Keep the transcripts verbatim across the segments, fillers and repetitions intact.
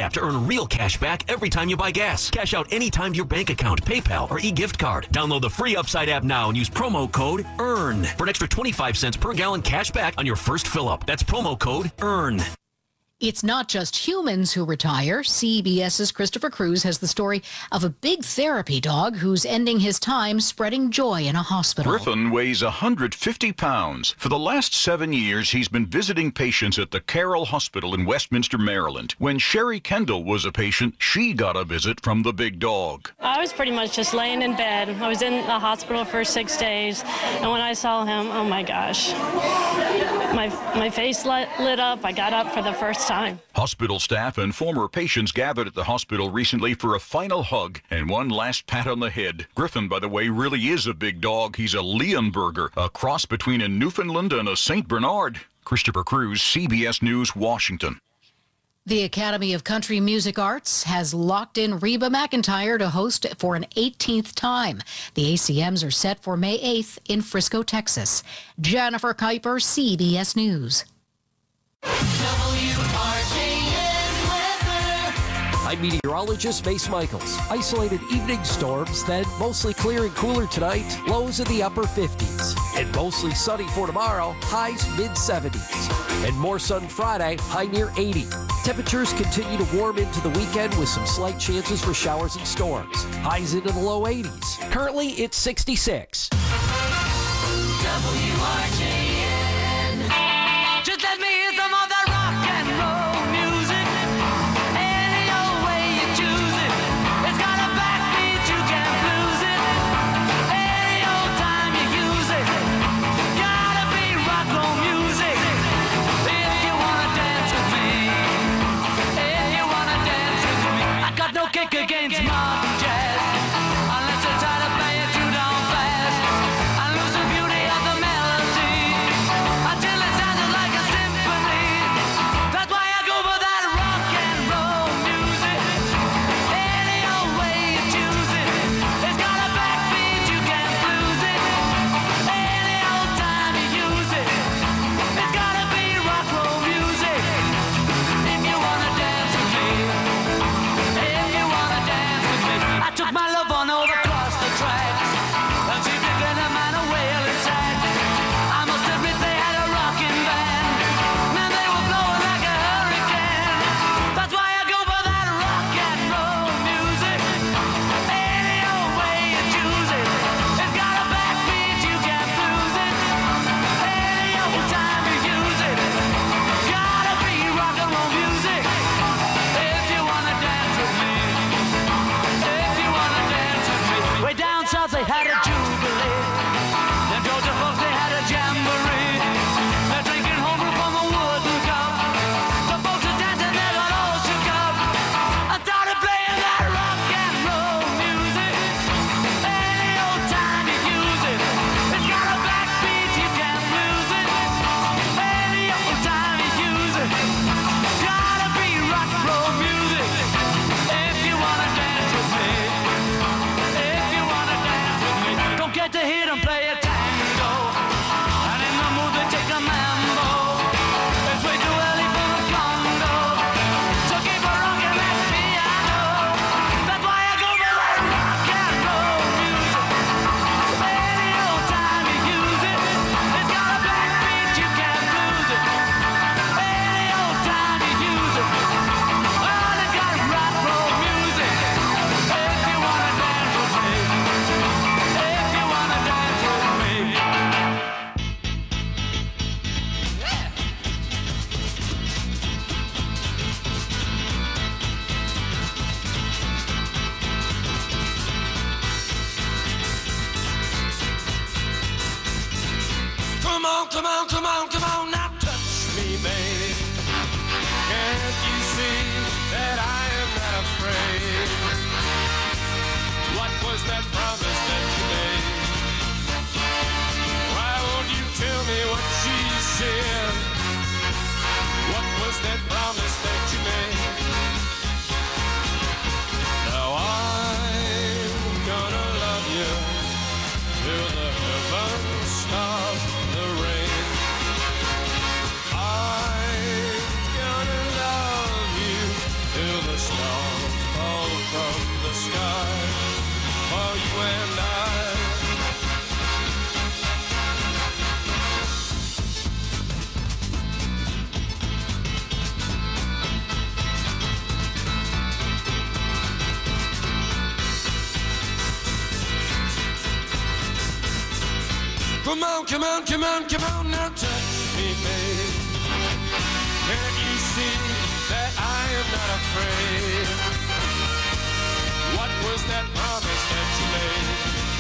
app to earn real cash back every time you buy gas. Cash out anytime to your bank account, PayPal, or e-gift card. Download the free Upside app now and use promo code EARN for an extra twenty-five cents per gallon cash back on your first fill-up. That's promo code EARN. It's not just humans who retire. CBS's Christopher Cruz has the story of a big therapy dog who's ending his time spreading joy in a hospital. Griffin weighs one hundred fifty pounds. For the last seven years, he's been visiting patients at the Carroll Hospital in Westminster, Maryland. When Sherry Kendall was a patient, she got a visit from the big dog. I was pretty much just laying in bed. I was in the hospital for six days, and when I saw him, oh my gosh, my my face lit, lit up. I got up for the first time. Hospital staff and former patients gathered at the hospital recently for a final hug and one last pat on the head. Griffin, by the way, really is a big dog. He's a Leonberger, a cross between a Newfoundland and a Saint Bernard. Christopher Cruz, C B S News, Washington. The Academy of Country Music Arts has locked in Reba McEntire to host for an eighteenth time. The A C Ms are set for May eighth in Frisco, Texas. Jennifer Kuiper, C B S News. I'm meteorologist Mace Michaels. Isolated evening storms, then mostly clear and cooler tonight, lows in the upper fifties. And mostly sunny for tomorrow, highs mid seventies. And more sun Friday, high near eighty. Temperatures continue to warm into the weekend with some slight chances for showers and storms. Highs into the low eighties. Currently, it's sixty-six. W R J N. Just let me hear some of that rock and roll music. Any old way you choose it. It's got a backbeat, you can't lose it. Any old time you use it. Gotta be rock and roll music. If you wanna dance with me. If you wanna dance with me. I got no kick against modern jazz. Unless you try to play it too down fast. I lose the beauty of the melody until it sounds like a symphony. That's why I go for that rock and roll music. Any old way you choose it. It's got a backbeat, you can't lose it. Any old time you use it. It's gotta be rock and roll music. If you wanna dance with me. If you wanna dance with me. I took my love on over across the tracks. And she began a man a wailing sad. I must admit they had a rocking band. Man, they were blowing like a hurricane. That's why I go for that rock and roll music. Any old way you choose it. It's got a backbeat, you can't lose it. Any old time you use it. Gotta be rock and roll music. If you wanna dance with me. If you wanna dance with me. Way down south they had a jubilee. Them Georgia folks they had a jamboree. They're drinking homebrew from a wooden cup. The folks are dancing, they got all shook up. I started playing that rock and roll music. Any old time you use it. It's got a backbeat, you can't lose it. Any old time you use it. Gotta be rock and roll music. If you wanna dance with me. If you wanna dance with me. Don't get to hear them play a tango. And in the mood they take a mambo. It's way too early for the Congo. So keep a rockin' that piano. That's why I go for that rock and roll music. Any old time you use it. It's got a backbeat, you can't lose it. Any old time you use it. Well, it's got rock and roll music. If you wanna dance with me. If you wanna dance with me. Come on, come on, come on, come on, now touch me, baby. Can't you see that I am not afraid? What was that promise that you made? Why won't you tell me what she said? What was that promise that you made? Now I'm gonna love you till the heavens stop the rain. Come on, come on, come on, come on, now touch me, babe. Can't you see that I am not afraid? What was that promise that you made?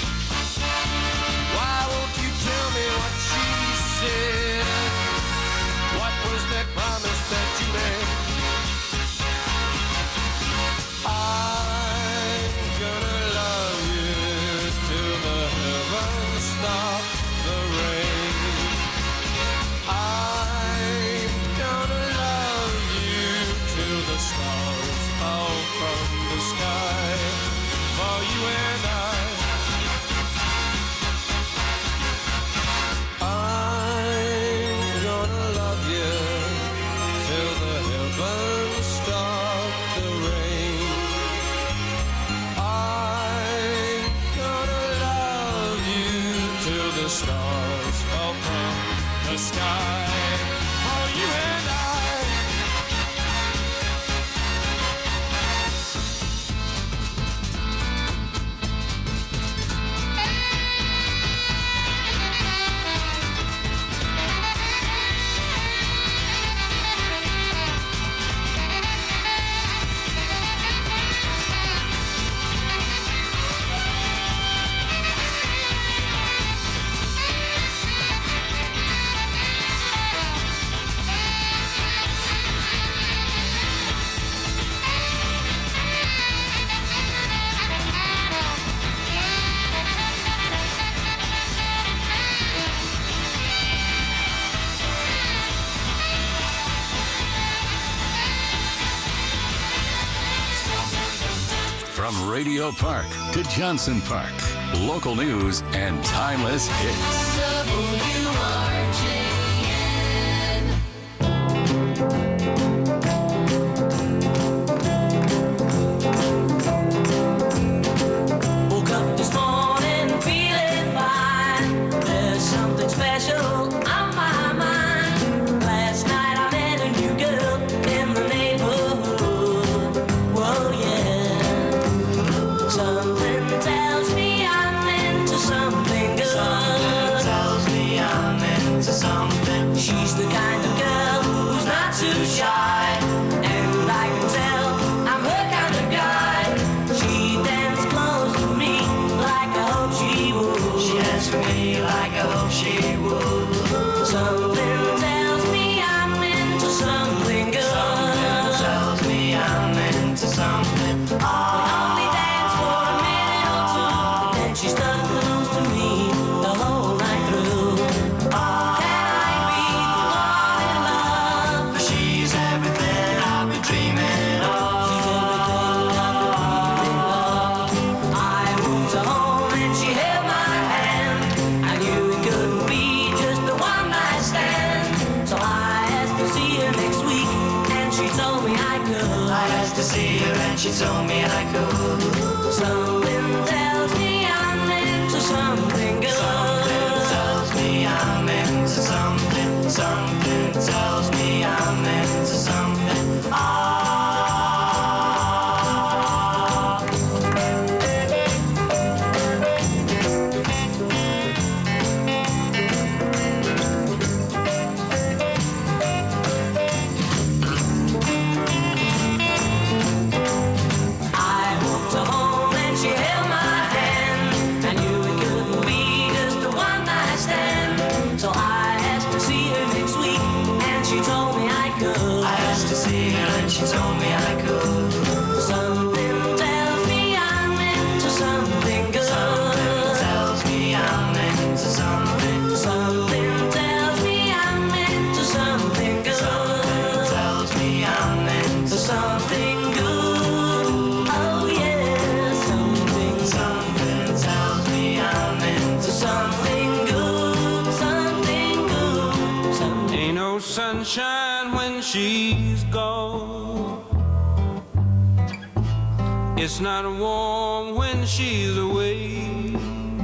Why won't you tell me what she said? What was that promise that you made? I'm gonna love you till the heavens stop the rain. I'm gonna love you till the stars fall from the sky. For you and I, I'm gonna love you till the heavens stop the rain. I'm gonna love you till the stars fall from the sky. For you and I. From Radio Park to Johnson Park, local news and timeless hits. W R J N. Woke up this morning feeling fine. There's something special on my mind. Last night I met a new girl in the neighborhood. Whoa, yeah. Something tells me I'm into something good. Something tells me I'm into something. She's the kind of girl who's not too shy, and I can tell I'm her kind of guy. She dances close to me like I hope she would. She dances for me like I hope she would. Something tells me I'm into something good. Something tells me I'm into something. We only dance for a minute or two, and she stuck close to me the whole night through. Can I be the one in love? For she's everything I've been dreaming of. She's everything I've been dreaming of. I moved her home and she held my hand. I knew it couldn't be just a one night stand. So I asked to see her next week, and she told me I could. I asked to see her and she told me I could. Something tells me I'm into something good. Something tells me I'm into something. Something tells me I'm into something. Ah. I walked her home and she held my hand. I knew it couldn't be just a one night stand. So I asked to see her next week, and she told me I could. I asked to see her and she told me I could. Something tells me I'm into something good. Something tells me I'm into something. Something tells me I'm into something good. Something tells me I'm into something good. Oh yeah, something. Something tells me I'm into something good. Something good. Something. Ain't no sunshine when she's gone. It's not warm when she's away.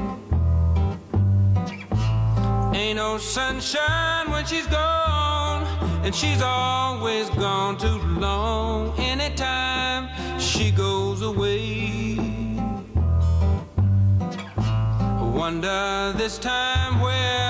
Ain't no sunshine when she's gone, and she's always gone too long. Anytime she goes away, I wonder this time where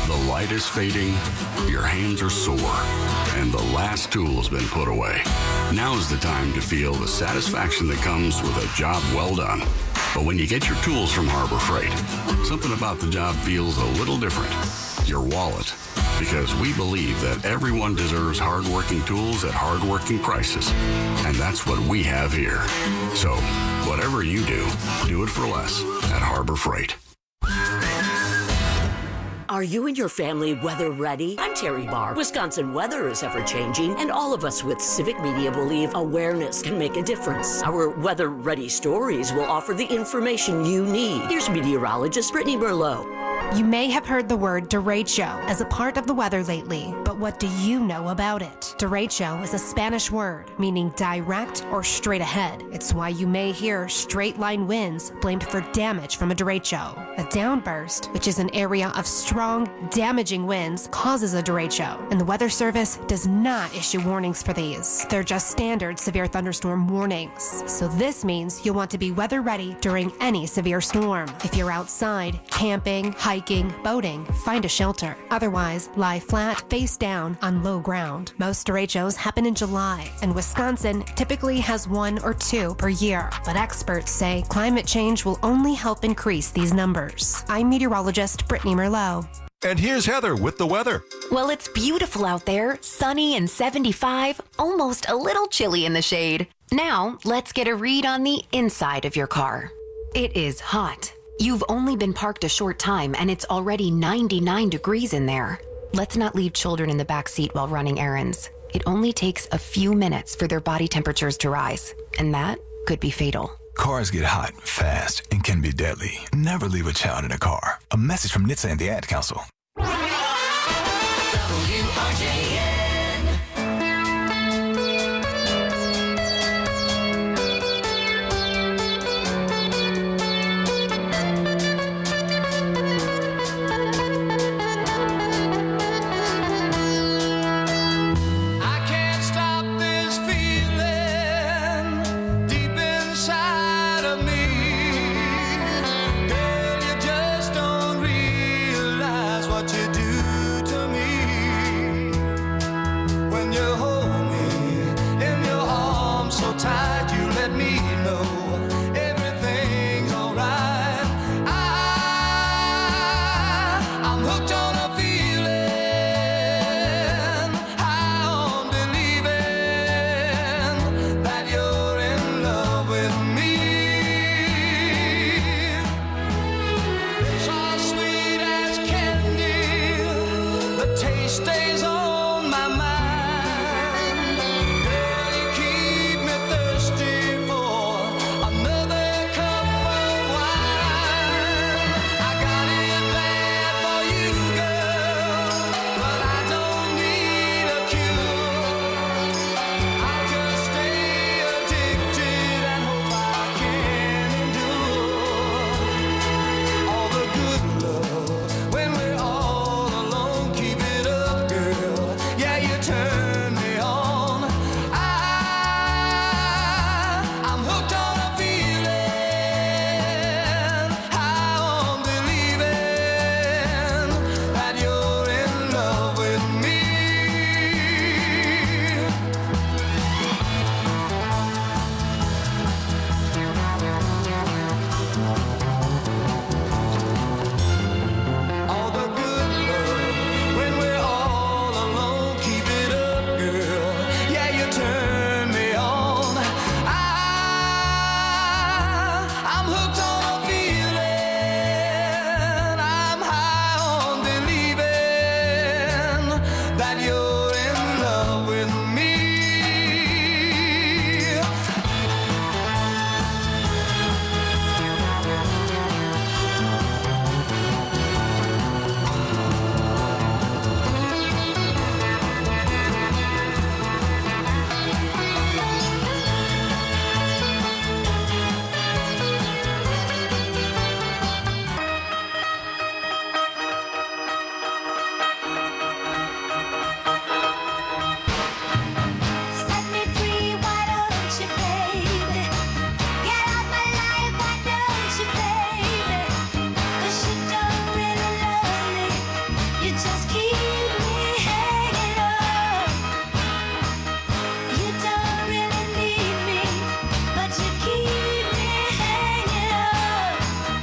The light is fading, your hands are sore, and the last tool has been put away. Now's the time to feel the satisfaction that comes with a job well done. But when you get your tools from Harbor Freight, something about the job feels a little different. Your wallet. Because we believe that everyone deserves hardworking tools at hardworking prices. And that's what we have here. So, whatever you do, do it for less at Harbor Freight. Are you and your family weather ready? I'm Terry Barr. Wisconsin weather is ever changing, and all of us with Civic Media believe awareness can make a difference. Our weather ready stories will offer the information you need. Here's meteorologist Brittany Merlot. You may have heard the word derecho as a part of the weather lately, but what do you know about it? Derecho is a Spanish word meaning direct or straight ahead. It's why you may hear straight line winds blamed for damage from a derecho. A downburst, which is an area of strong, damaging winds, causes a derecho, and the Weather Service does not issue warnings for these. They're just standard severe thunderstorm warnings. So this means you'll want to be weather ready during any severe storm. If you're outside, camping, hiking, boating, find a shelter. Otherwise, lie flat, face down on low ground. Most derechos happen in July, and Wisconsin typically has one or two per year. But experts say climate change will only help increase these numbers. I'm meteorologist Brittany Merlot. And here's Heather with the weather. Well, it's beautiful out there, sunny and seventy-five, almost a little chilly in the shade. Now, let's get a read on the inside of your car. It is hot. You've only been parked a short time and it's already ninety-nine degrees in there. Let's not leave children in the back seat while running errands. It only takes a few minutes for their body temperatures to rise, and that could be fatal. Cars get hot, fast, and can be deadly. Never leave a child in a car. A message from N H T S A and the Ad Council. W R J N. I can't stop this feeling deep inside of me. Girl, you just don't realize what you do to me. When you hold me in your arms so tight, you let me know everything's alright. I, I'm hooked on a feeling, high on believing that you're in love with me. So sweet as candy, the taste stays on my mind. Girl, you keep me thirsty for another cup of wine. I got it bad for you, girl, but I don't need a cure. I'll just stay addicted and hope I can endure all the good love when we're all alone. Keep it up, girl. Yeah, you just keep me hanging up. You don't really need me, but you keep me hanging up.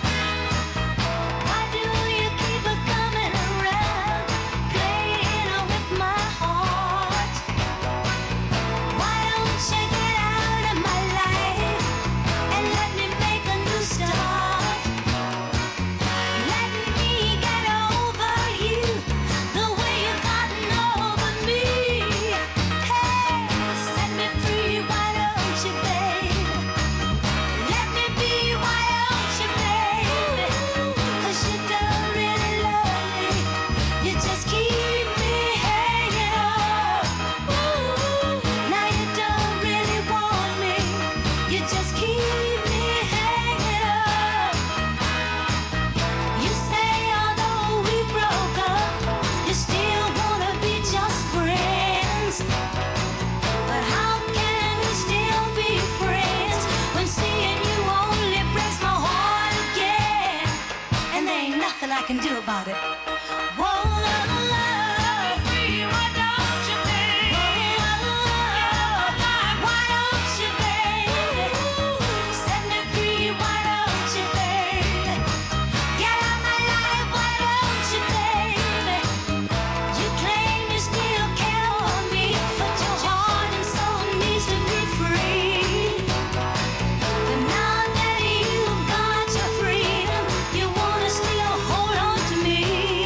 Why do you keep a coming around, playing with my heart? Why don't you get out of my life and let me make a new start? Let me get over you the way you've gotten over me. Hey, set me free, why don't you, babe? Let me be, why don't you, babe? 'Cause you don't really love me, you just keep me hanging up. Now you don't really want me, you just keep me hanging up. You say although we broke up, you still wanna be just friends. But how can we still be friends when seeing you only breaks my heart again? And there ain't nothing I can do about it. Whoa, love, love. Why don't you, babe? Why don't you, babe? Set me free, why don't you, babe? Get out my life, why don't you, babe? You claim you still care for me, but your heart and soul needs to be free. But now that you've got your freedom, you wanna still hold on to me.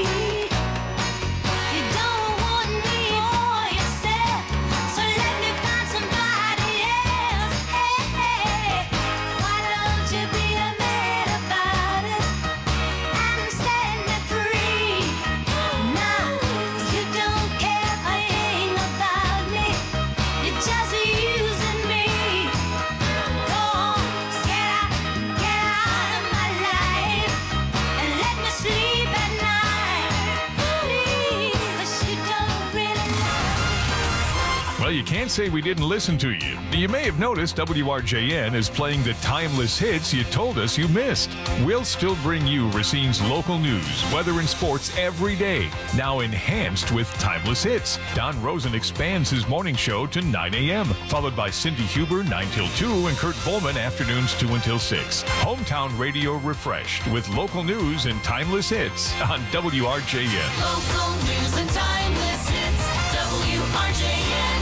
You don't want me for yourself, so let me find somebody else. Hey, hey, why don't you be a man about it and set me free? Now you don't care a thing about me, you're just using me. Go on, get out, get out of my life and let me sleep at night, please, 'cause you don't really love. Well, you can't say we didn't listen to you. You may have noticed W R J N is playing the timeless hits you told us you missed. We'll still bring you Racine's local news, weather, and sports every day, now enhanced with timeless hits. Don Rosen expands his morning show to nine a.m., followed by Cindy Huber nine till two and Kurt Volman afternoons two until six. Hometown radio refreshed with local news and timeless hits on W R J N. Local news and timeless hits, W R J N.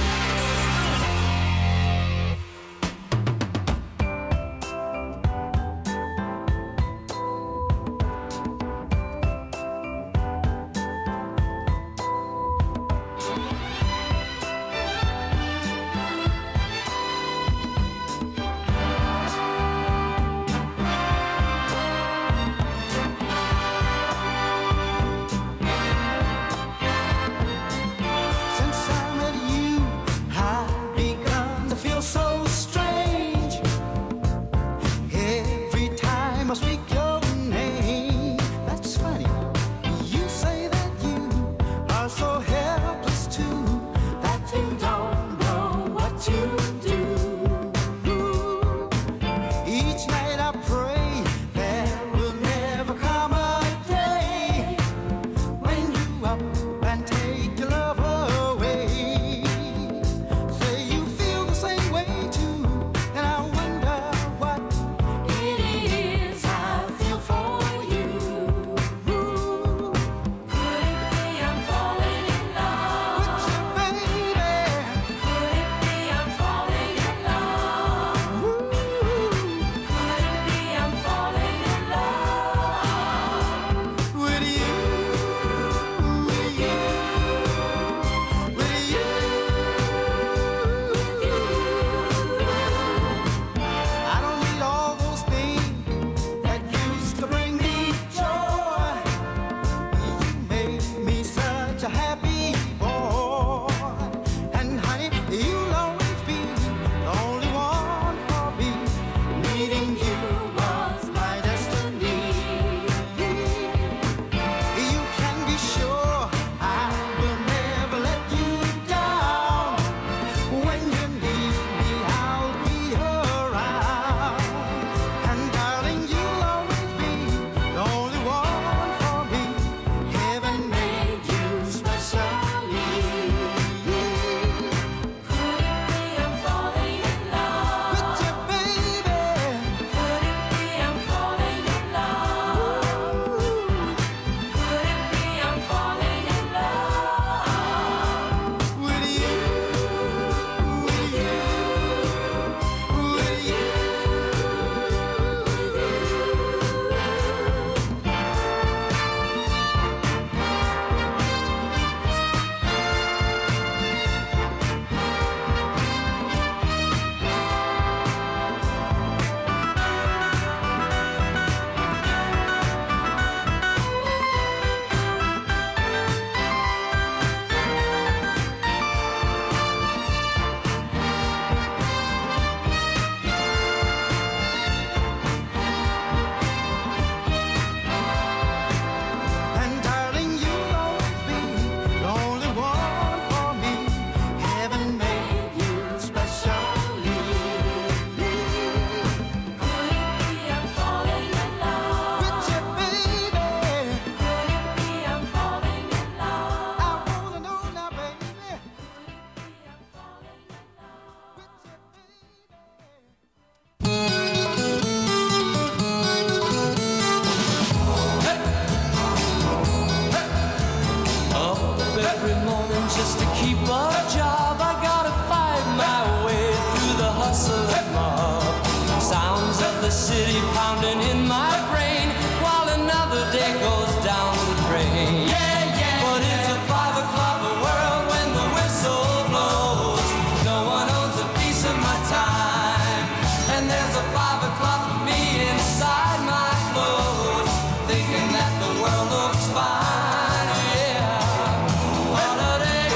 just to keep a job, I gotta fight my way through the hustle and mob. Sounds of the city pounding in my brain while another day goes down the drain. Yeah, yeah, but it's a five o'clock world when the whistle blows. No one owns a piece of my time, and there's a five o'clock for me inside my clothes, thinking that the world looks fine. Yeah, what a day.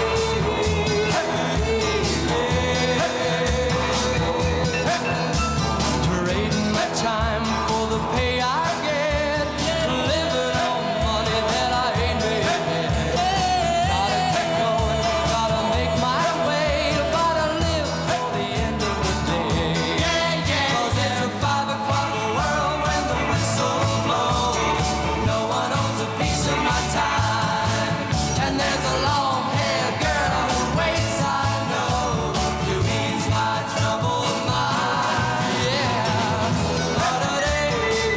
Trading my time for the pay I get, living on money that I ain't made. Gotta keep going, gotta make my way, gotta live for the end of the day. Cause it's a five o'clock world when the whistle blows. No one owns a piece of my time, and there's a long-haired girl who waits, I know, to ease my troubled mind. Yeah, what a day.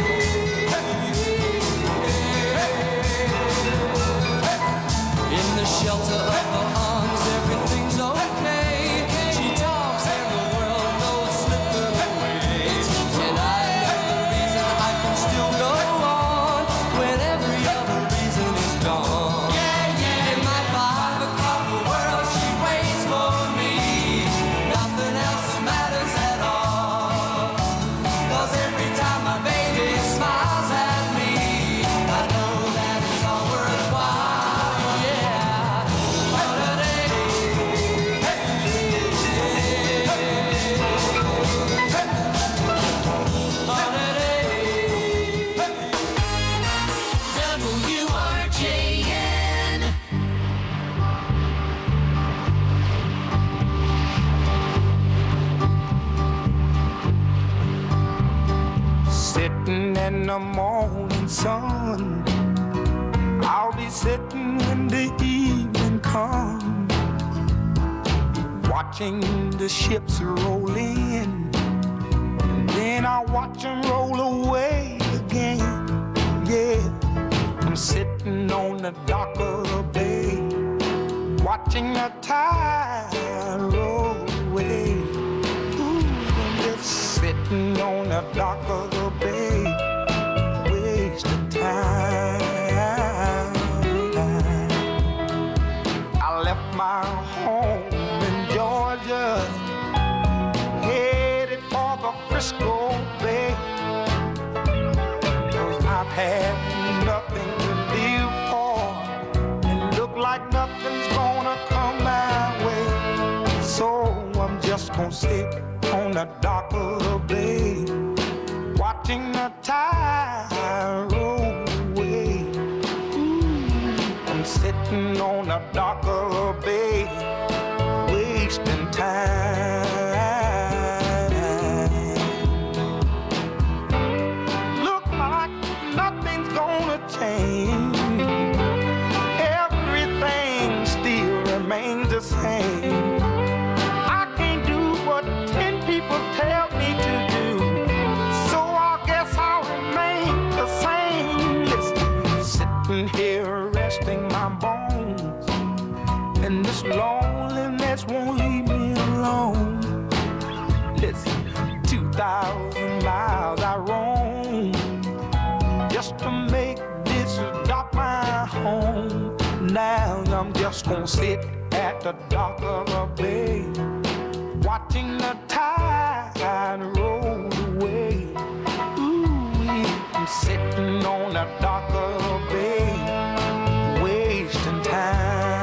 In the shelter of her arms, everything's okay. She talks and the world knows slipping away. And I know the reason I can still go on when every other reason is gone. In my five o'clock world, she waits for me. Nothing else matters at all. Cause every time my baby smiles at me, I know that it's all worthwhile. Yeah, what a day. What a day. W R J N. Sitting in the morning sun, I'll be sitting when the evening comes, watching the ships roll in, and then I'll watch them roll away again. Yeah, I'm sitting on the dock of the bay, watching the tide roll away. Ooh, I'm just sitting on the dock of the bay, wasting time. I left my home in Georgia, headed for the Frisco Bay. Cause I've had nothing to live for, and look like nothing's gonna come my way. So I'm just gonna sit on the dock of the bay, watching the tide roll away. Ooh, I'm sitting on the dock of the bay, wasting time. Look like nothing's gonna change. Everything still remains the same. I can't do what ten people tell me to do, so I guess I'll remain the same. Listen, sitting here resting my bones, and this loneliness won't leave me alone. Listen, two thousand miles I roam just to make this dock my home. Now I'm just gonna sit at the dock of the bay, watching the tide roll away. Ooh, I'm sitting on the dock of the bay, wasting time.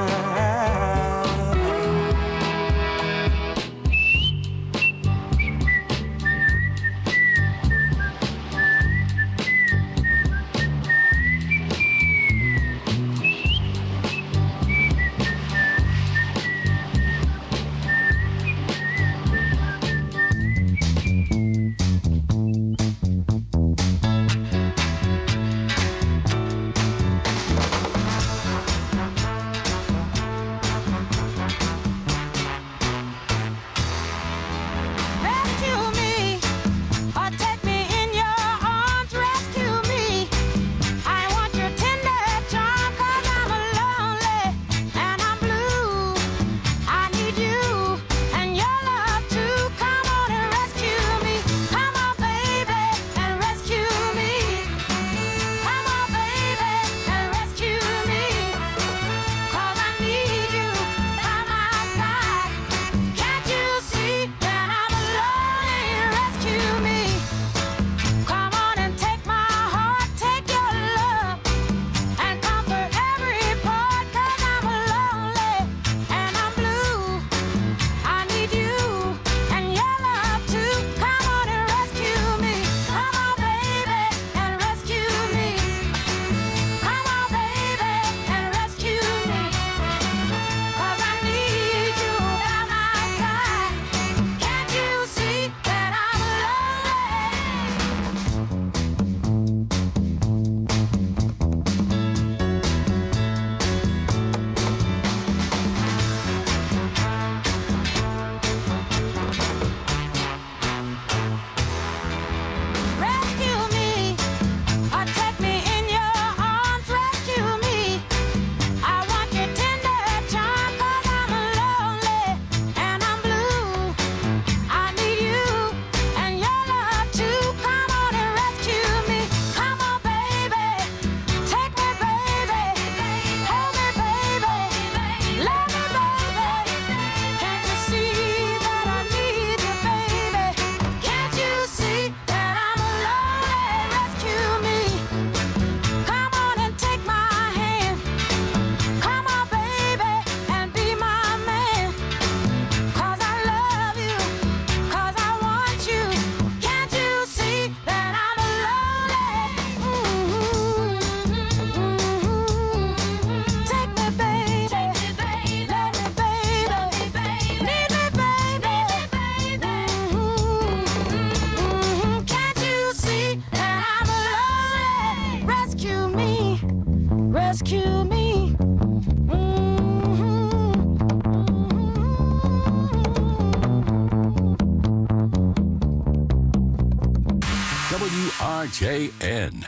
J N.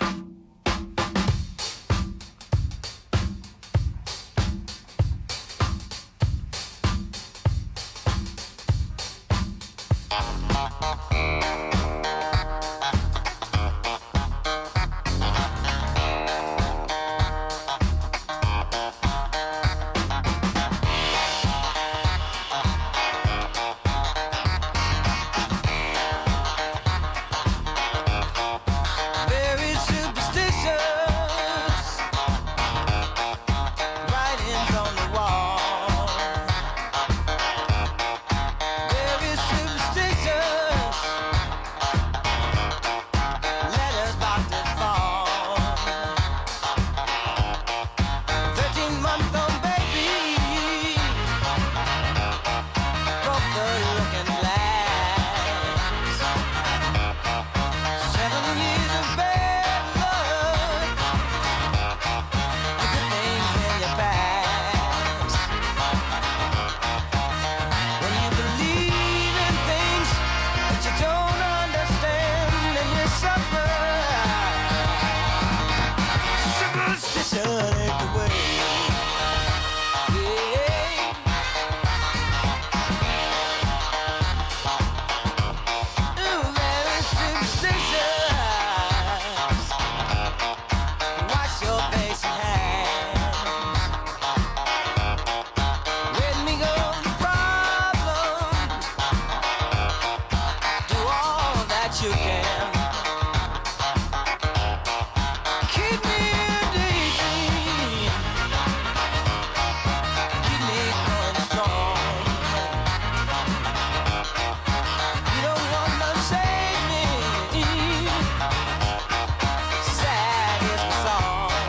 Very superstitious. Writings on the wall. Very superstitious. Letters about to fall. Thirteen-month-old baby broke the looking glass. Seven years of bad luck. You put things in your past. When you believe in things that you don't understand, and you suffer. Superstition ain't the way. Yeah. Ooh, very superstitious. Wash your face and hands. Let me go the problem. Do all that you can. Keep me in daydream. Keep me going strong. You don't want to save me. Sad is the song.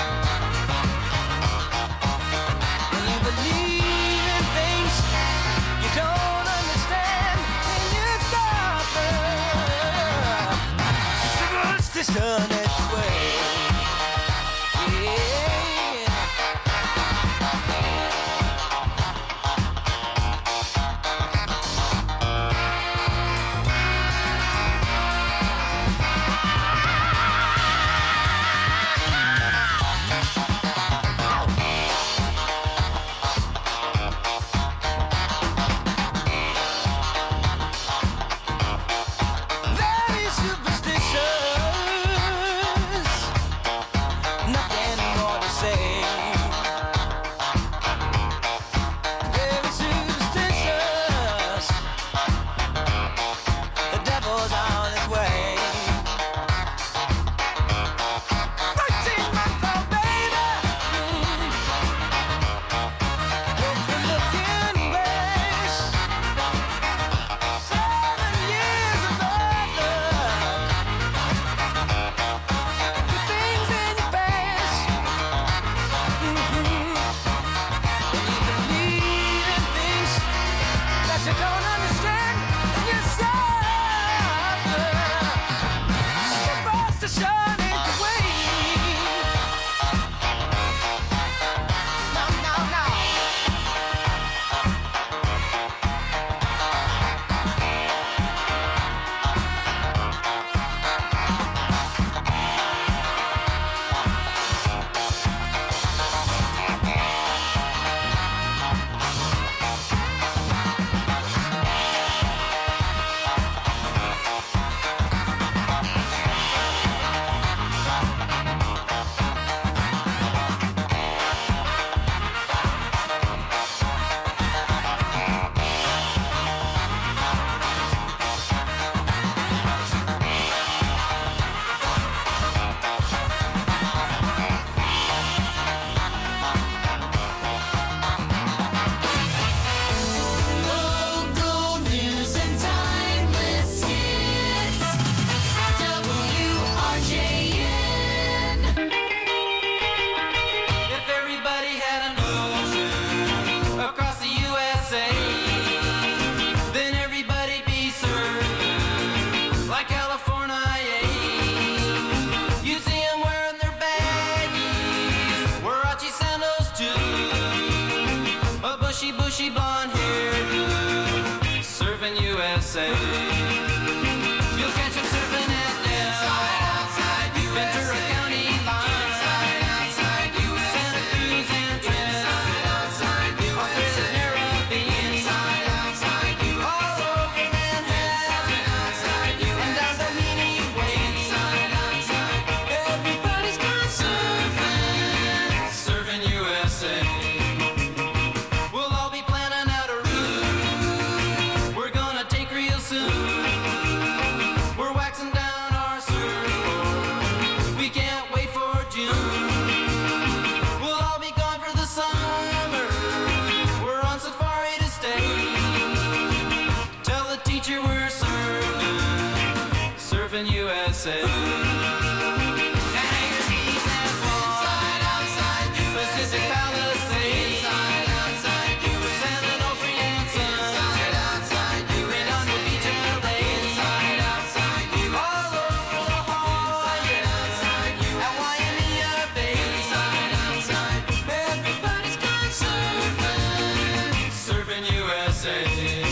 When you believe in things you don't understand, and you suffer. Superstition is the way. Yeah. Very superstitious. Nothing more to say. Very superstitious. The devil's on his way. Thirteen-month-old baby. Broke the looking glass. Seven years of bad luck. Put things in your past. When you believe in things that you don't understand, and you suffer. Superstition ain't the way. No, no, no. Local news and timeless hits. W R J N. If everybody had an ocean across the U S A, then everybody'd be served like California. You'd see 'em wearing their baggies, Warachi sandals too, a bushy, bushy blonde hairdo, surfing U S A. You'll catch 'em surfing at Del Surfing U S A. Inside, outside, Pacific Palisades. Inside, outside, San Onofre and Sun. Inside, outside, Redondo Beach and L A. Inside, outside, all over the Hawaii. Inside, at Waimea Bay. Inside, outside, everybody's gone surfing. Surfing U S A.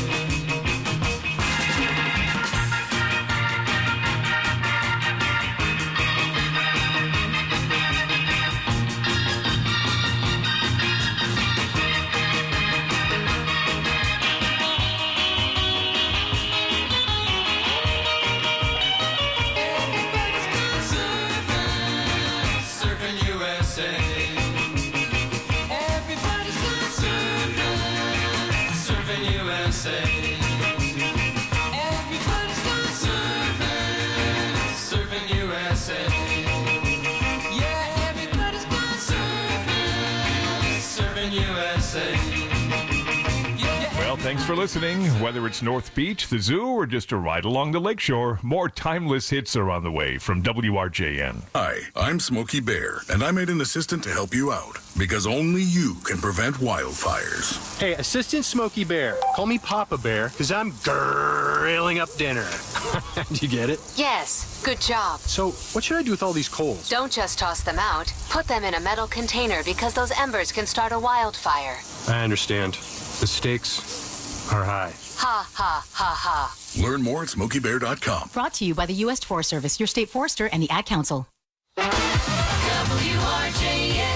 Surfing U S A. Everybody's gone surfing. Surfing U S A. Everybody's gone surfing. Surfing U S A. Yeah, everybody's gone surfing. Surfing U S A. Well, thanks for listening. Whether it's North Beach, the zoo, or just a ride along the lakeshore, more timeless hits are on the way from W R J N. Hi, I'm Smokey Bear, and I made an assistant to help you out because only you can prevent wildfires. Hey, Assistant Smokey Bear. Call me Papa Bear, because I'm grilling up dinner. Do you get it? Yes, good job. So, what should I do with all these coals? Don't just toss them out. Put them in a metal container because those embers can start a wildfire. I understand. The stakes are high. Ha, ha, ha, ha. Learn more at smokey bear dot com. Brought to you by the U S Forest Service, your state forester, and the Ad Council. W R J N.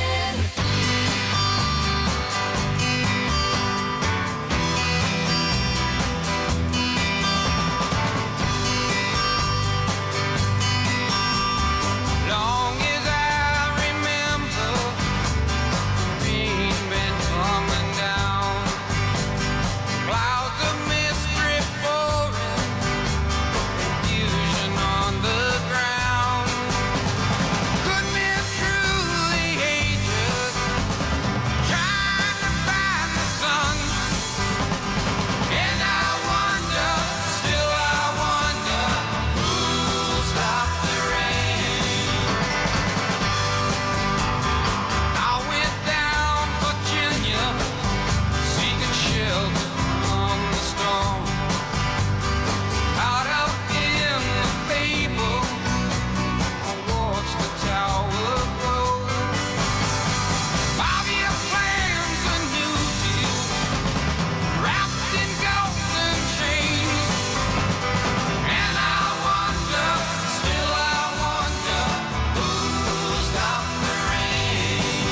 Long as I remember, rain been coming down, clouds of mist drip pouring, confusion on the ground. Could be through the ages, trying to find the sun, and I wonder, still I wonder, who'll stop the rain. I went down Virginia, seeking shelter from the storm. Out up in the fable, I watched the tower grow. Five-year plans, a new deal, wrapped in golden chains. And I wonder, still I wonder, who'll stop the rain.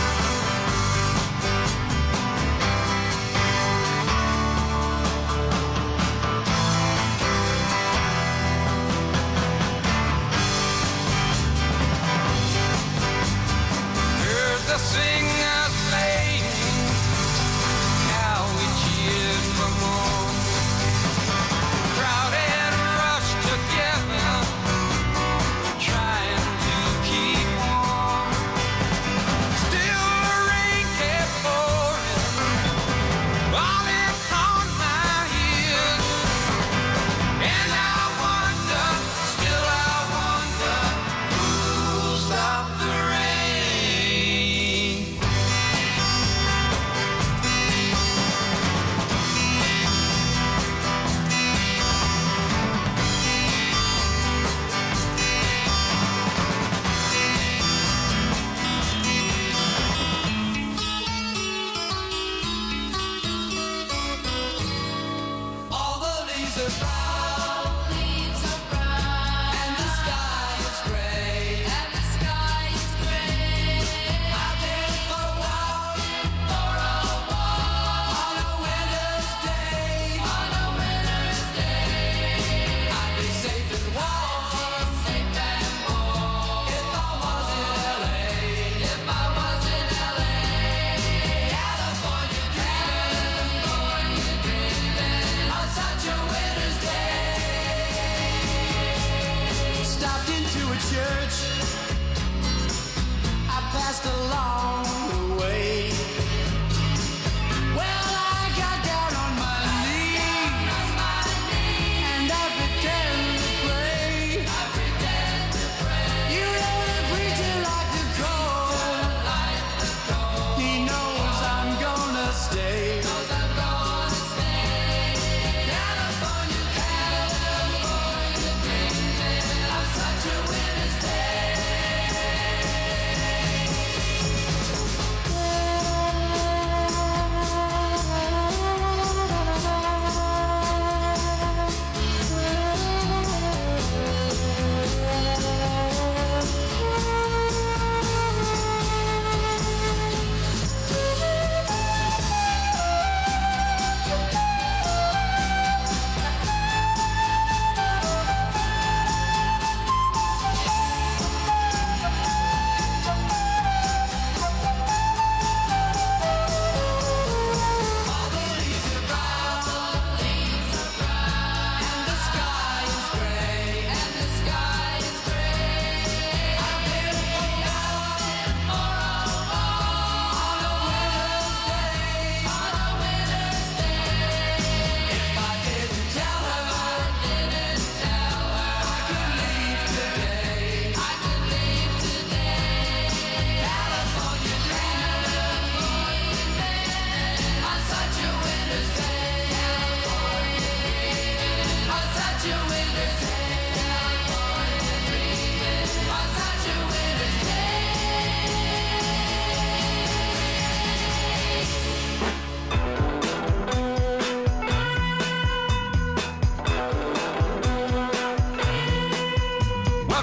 Heard the singers playing, how we cheered for more. Crowd had rushed together, trying to keep warm. Still the rain kept pouring, falling on my ears. And I wonder, still I wonder, who'll stop the rain. All the leaves are brown, leaves are brown, and the sky is gray, and the sky is gray. I've been for a walk, for a walk, on a winter's day, on a winter's day. I'd be safe and warm, safe and warm, if I was in L A, if I was in L A. California dreaming, California dreaming, on such a winter's day.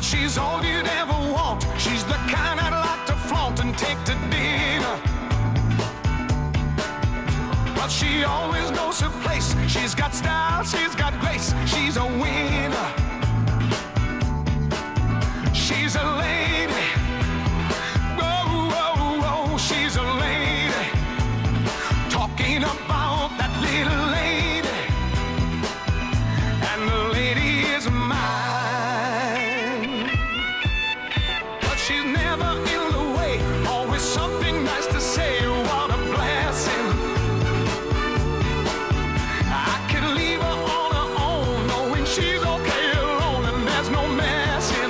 she's all you'd ever want. She's the kind I'd like to flaunt and take to dinner. But she always knows her place. She's got style, she's got grace. She's a winner. She's a lady. Whoa, whoa, whoa, she's a lady. Talking about that little lady. And the lady is mine. But she's never in the way. Always something nice to say. What a blessing. I could leave her on her own, knowing she's okay alone and there's no messing.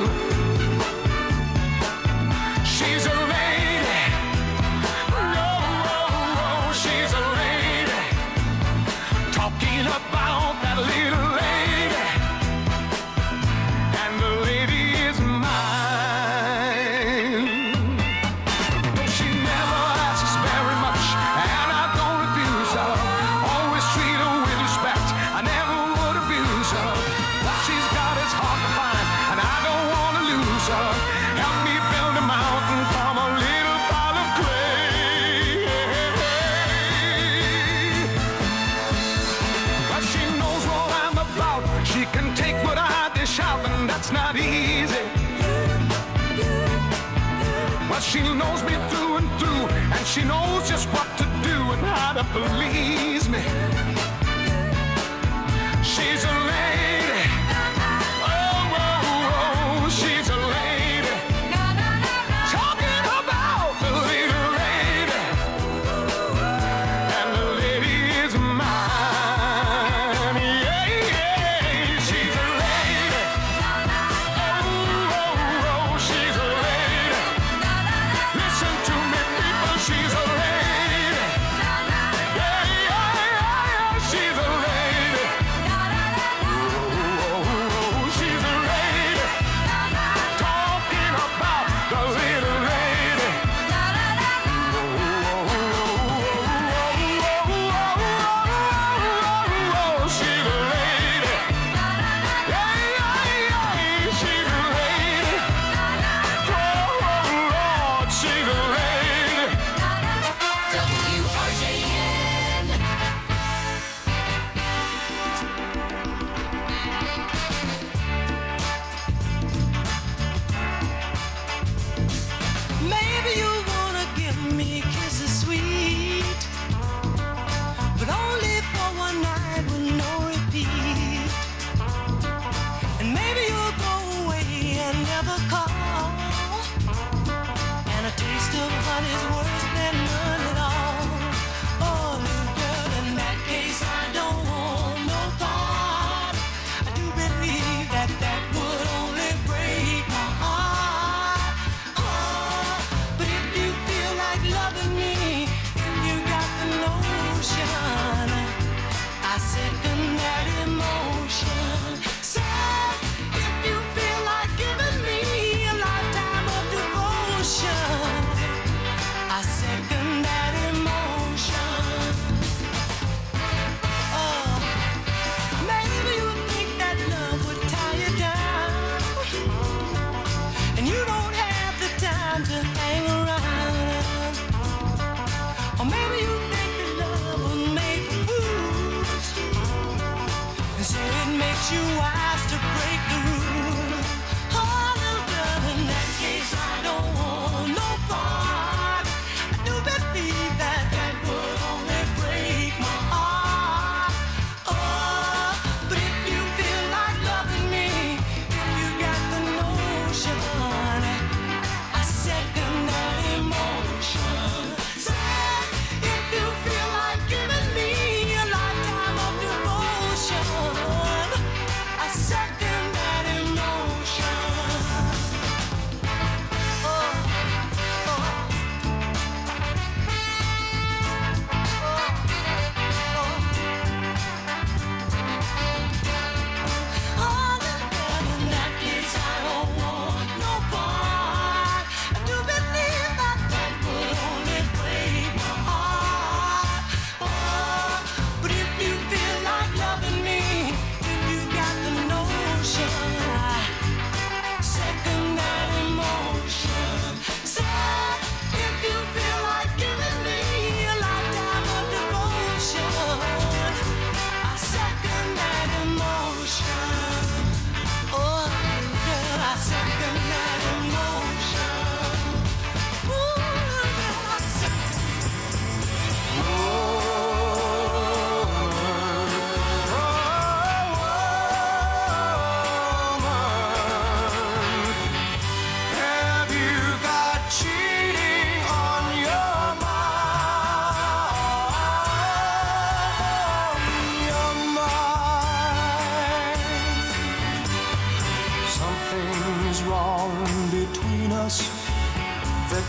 She's a lady. Oh, oh, oh, she's a lady. Talking about that little lady. And the lady is mine. Though she never asks very much, and I don't refuse her. Always treat her with respect. I never would abuse her. What she's got is hard to find, and I don't want to lose her. Help me build a mountain from a little pile of clay. But she knows what I'm about. She can take what I dish out, and that's not easy. But she knows me through and through, and she knows just what to do and how to please me. She's a lady. Oh, oh, oh, she's a lady. Talking about the little lady. And the lady is mine. Yeah, yeah, she's a lady. Oh, oh, oh, she's a lady. Listen to me, people, she's a lady. Yeah, yeah,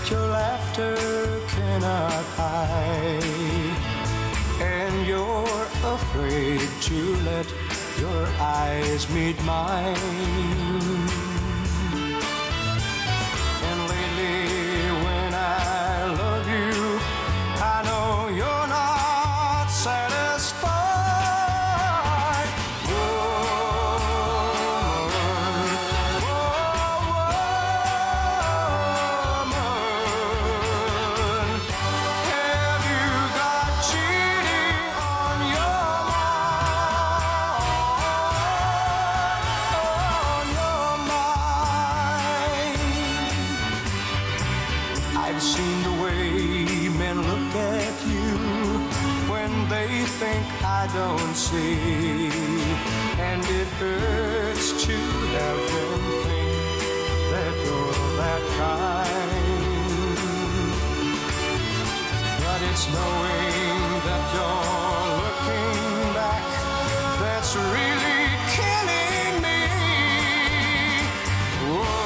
your laughter cannot hide, and you're afraid to let your eyes meet mine. And lately when I love you, I know you're not satisfied. I've seen the way men look at you when they think I don't see, and it hurts to have them think that you're that kind. But it's knowing that you're looking back that's really killing me. Whoa.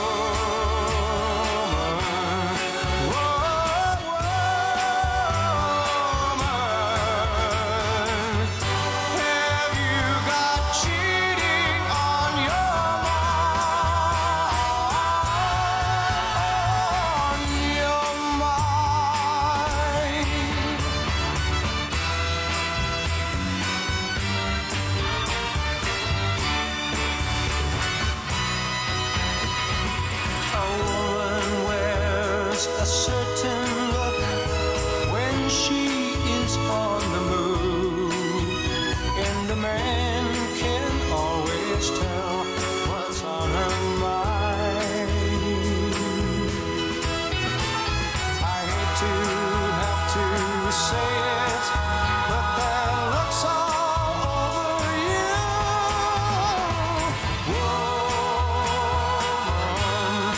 A certain look when she is on the move, and a man can always tell what's on her mind. I hate to have to say it, but that looks all over you. Woman,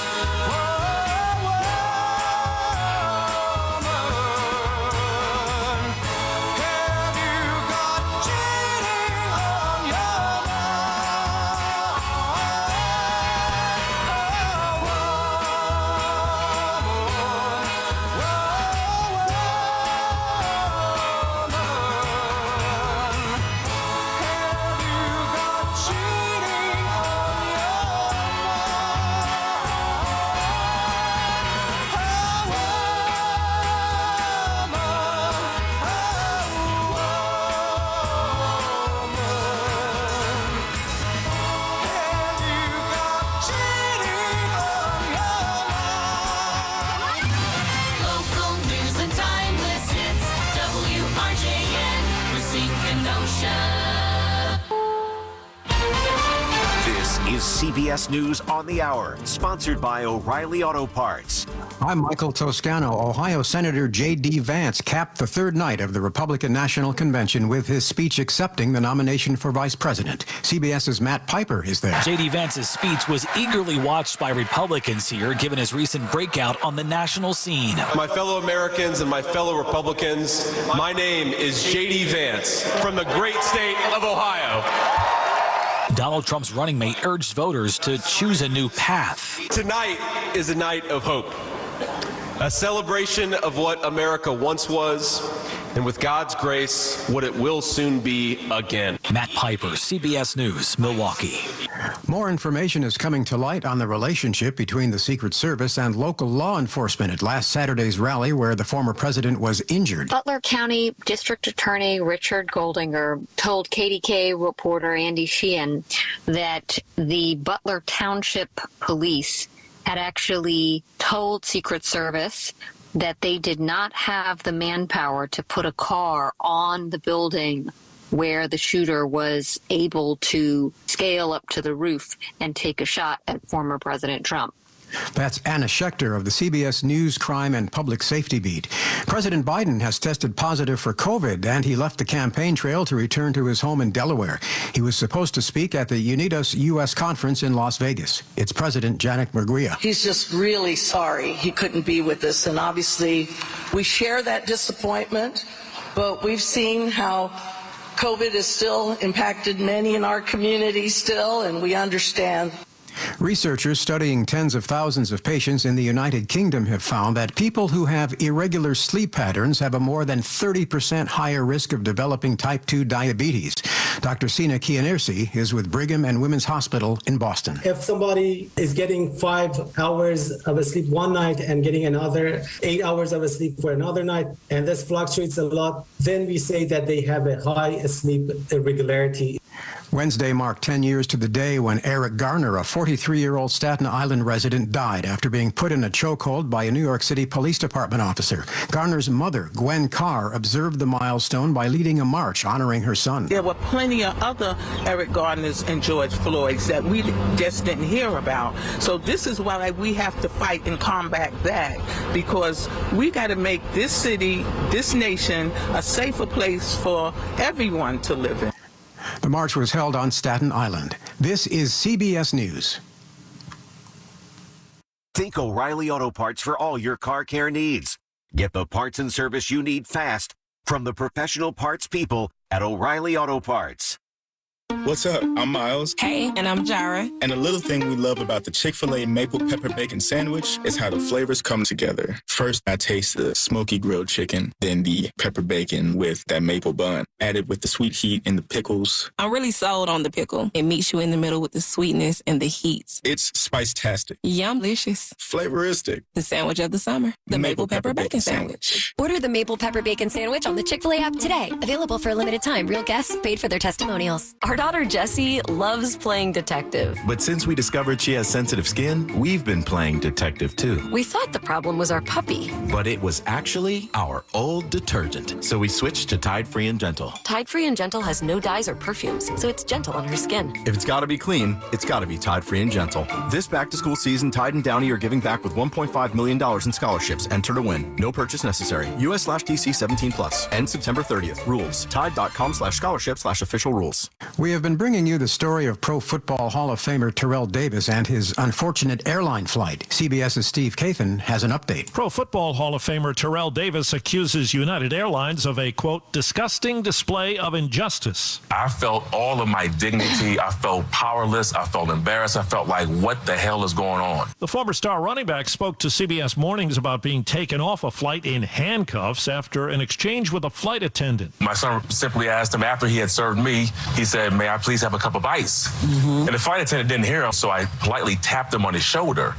Is C B S News on the Hour, sponsored by O'Reilly Auto Parts. I'm Michael Toscano. Ohio Senator J D. Vance capped the third night of the Republican National Convention with his speech accepting the nomination for vice president. CBS's Matt Piper is there. J D. Vance's speech was eagerly watched by Republicans here, given his recent breakout on the national scene. My fellow Americans and my fellow Republicans, my name is J D. Vance from the great state of Ohio. Donald Trump's running mate urged voters to choose a new path. Tonight is a night of hope, a celebration of what America once was, and with God's grace, what it will soon be again. Matt Piper, C B S News, Milwaukee. More information is coming to light on the relationship between the Secret Service and local law enforcement at last Saturday's rally where the former president was injured. Butler County District Attorney Richard Goldinger told K D K reporter Andy Sheehan that the Butler Township Police had actually told Secret Service that they did not have the manpower to put a car on the building where the shooter was able to scale up to the roof and take a shot at former President Trump. That's Anna Schechter of the C B S News Crime and Public Safety Beat. President Biden has tested positive for COVID, and he left the campaign trail to return to his home in Delaware. He was supposed to speak at the UNIDOS U S conference in Las Vegas. It's President Janet Murguia. He's just really sorry he couldn't be with us, and obviously we share that disappointment, but we've seen how COVID has still impacted many in our community still, and we understand. Researchers studying tens of thousands of patients in the United Kingdom have found that people who have irregular sleep patterns have a more than thirty percent higher risk of developing type two diabetes. Doctor Sina Kianirsi is with Brigham and Women's Hospital in Boston. If somebody is getting five hours of a sleep one night and getting another eight hours of a sleep for another night, and this fluctuates a lot, then we say that they have a high sleep irregularity. Wednesday marked ten years to the day when Eric Garner, a forty-three-year-old Staten Island resident, died after being put in a chokehold by a New York City Police Department officer. Garner's mother, Gwen Carr, observed the milestone by leading a march honoring her son. There were plenty of other Eric Garners and George Floyds that we just didn't hear about. So this is why we have to fight and combat that, because we got to make this city, this nation, a safer place for everyone to live in. The march was held on Staten Island. This is C B S News. Think O'Reilly Auto Parts for all your car care needs. Get the parts and service you need fast from the professional parts people at O'Reilly Auto Parts. What's up? I'm Miles. Hey, and I'm Jara. And a little thing we love about the Chick-fil-A Maple Pepper Bacon Sandwich is how the flavors come together. First, I taste the smoky grilled chicken, then the pepper bacon with that maple bun, added with the sweet heat and the pickles. I'm really sold on the pickle. It meets you in the middle with the sweetness and the heat. It's spice-tastic. Yum-licious. Flavoristic. The sandwich of the summer. The Maple, Maple Pepper, Pepper Bacon, Bacon Sandwich. Sandwich. Order the Maple Pepper Bacon Sandwich on the Chick-fil-A app today. Available for a limited time. Real guests paid for their testimonials. Our daughter Jessie loves playing detective. But since we discovered she has sensitive skin, we've been playing detective too. We thought the problem was our puppy. But it was actually our old detergent. So we switched to Tide Free and Gentle. Tide Free and Gentle has no dyes or perfumes, so it's gentle on her skin. If it's gotta be clean, it's gotta be Tide Free and Gentle. This back-to-school season, Tide and Downy are giving back with one point five million dollars in scholarships. Enter to win. No purchase necessary. U S slash D C seventeen plus. End September thirtieth. Rules. Tide.com slash scholarship slash official rules. We have been bringing you the story of Pro Football Hall of Famer Terrell Davis and his unfortunate airline flight. CBS's Steve Kathan has an update. Pro Football Hall of Famer Terrell Davis accuses United Airlines of a, quote, disgusting display of injustice. I felt all of my dignity. I felt powerless. I felt embarrassed. I felt like, what the hell is going on? The former star running back spoke to C B S Mornings about being taken off a flight in handcuffs after an exchange with a flight attendant. My son simply asked him after he had served me, he said, may I please have a cup of ice? Mm-hmm. And the flight attendant didn't hear him, so I politely tapped him on his shoulder.